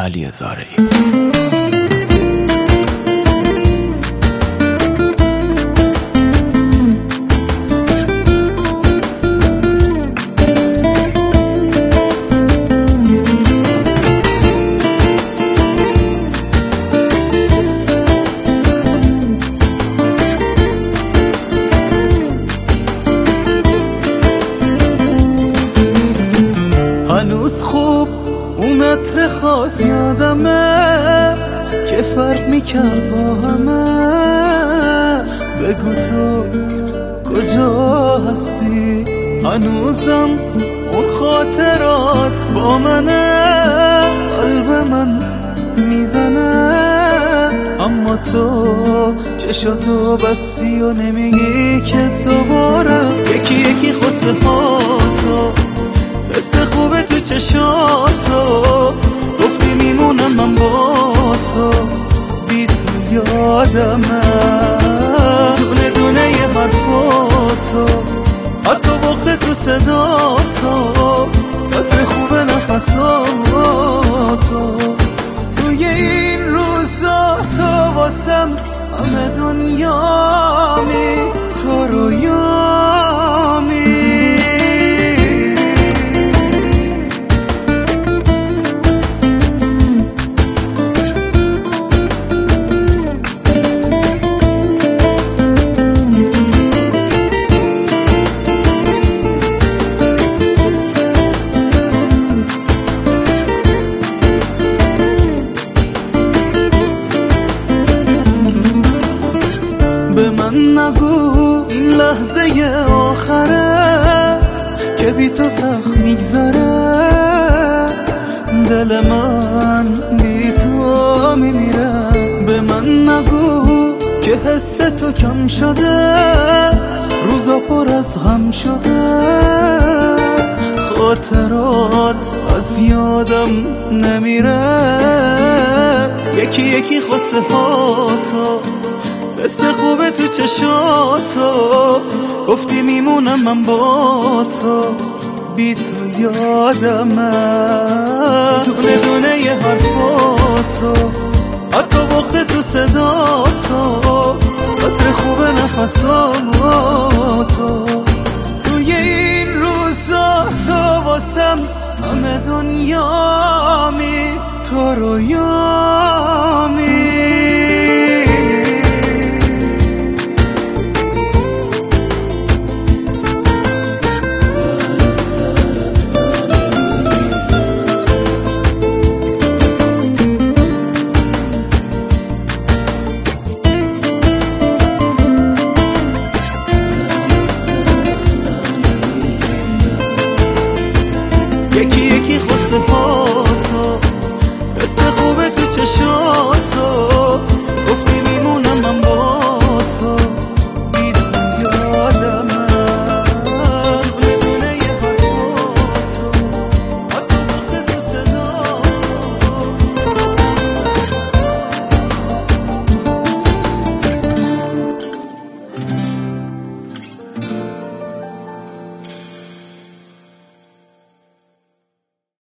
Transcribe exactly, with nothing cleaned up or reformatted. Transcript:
علی زارعی. هنوز خوب اون عطر خاص یادمه که فرق میکرد با همه. بگو تو کجا هستی؟ هنوزم اون خاطرات با منه، قلب من میزنه. اما تو چشاتو بستی و نمیگی که دوباره یکی یکی خواسته هاتو حس خوبه تو چشاتو. گفتی میمونم من با تو، بی تو یادمه دونه دونه ی حرفاتو، حتی بغض تو صداتو، عطر خوبه نفساتو. توی این روزا تو واسم همه دنیامی، تو رویامی. به من نگو این لحظه آخره که بی تو سخت میگذره. دل من بی تو میمیره. به من نگو که حس تو کم شده، روزا پر از غم شده. خاطرات از یادم نمیره، یکی یکی خواسته هاتو حس خوبه تو چشاتو. گفتی میمونم من با تو، بی تو یادمه دونه دونه ی حرفاتو، حتی بغض تو صداتو، عطر خوبه نفساتو. توی این روزا تو واسم همه دنیامی، تو رویامی.